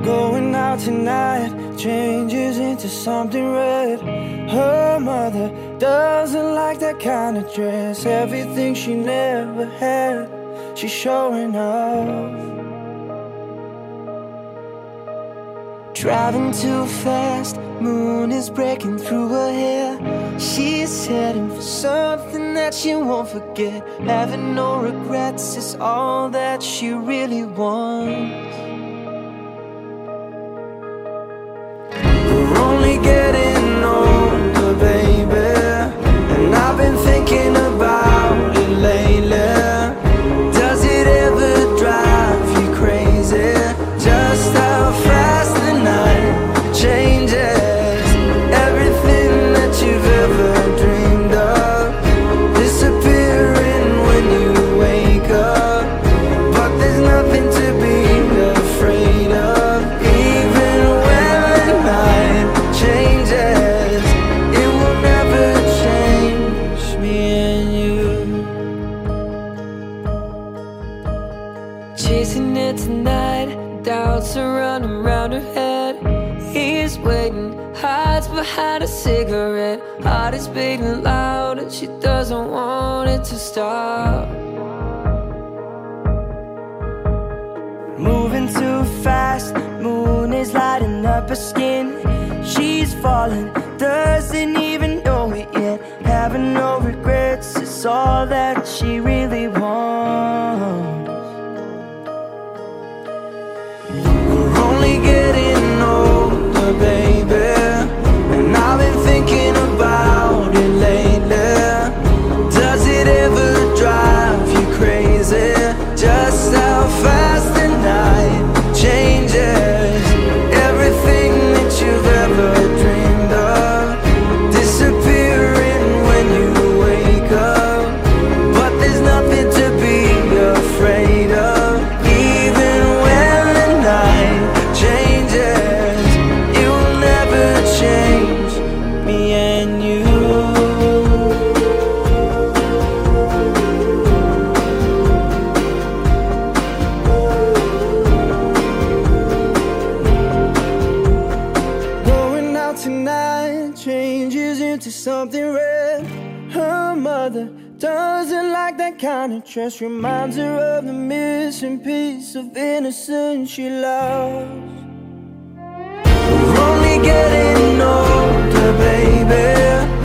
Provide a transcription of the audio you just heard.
Going out tonight changes into something red. Her mother doesn't like that kind of dress. Everything she never had, she's showing off. Driving too fast, moon is breaking through her hair. She's heading for something that she won't forget. Having no regrets is all that she really wants. We're only getting older, baby, and I've been thinking about it lately. Does it ever drive you crazy? Just how fast the night changes. Everything that you've ever dreamed of disappearing when you wake up. But there's nothing to be afraid of. Even when the night changes, it will never change me and you. Chasing it tonight, doubts are running round her head. He's waiting, hides behind a cigarette. Heart is beating loud and she doesn't want it to stop. Moving too fast, moon is lighting up her skin. She's falling, doesn't even know it yet. Having no regrets is all that she really wants. We're only getting older, baby, and I've been thinking about it lately. Does it ever drive you crazy? Just how fast the night changes. Everything that you've ever dreamed of disappearing when you wake up. But there's nothing to be afraid of. Even when the night changes, it will never change me and you. Going out tonight changes into something red. Her mother doesn't like that kind of dress. Reminds her of the missing piece of innocence she lost. We're only getting older, baby,